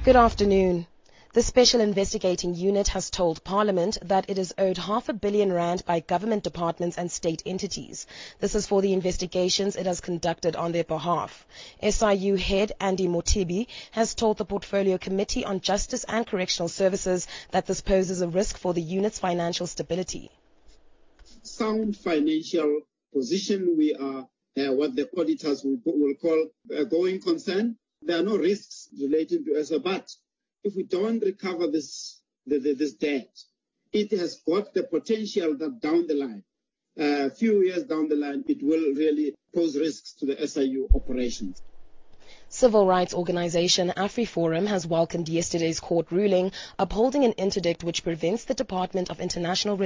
Good afternoon. The Special Investigating Unit has told Parliament that it is owed R500 million by government departments and state entities. This is for the investigations it has conducted on their behalf. SIU head Andy Motibi has told the Portfolio Committee on Justice and Correctional Services that this poses a risk for the unit's financial stability. Sound financial position, we are what the auditors will call a going concern. There are no risks relating to us, but if we don't recover this debt, it has got the potential that down the line, a few years down the line, it will really pose risks to the SIU operations. Civil rights organization AfriForum has welcomed yesterday's court ruling upholding an interdict which prevents the Department of International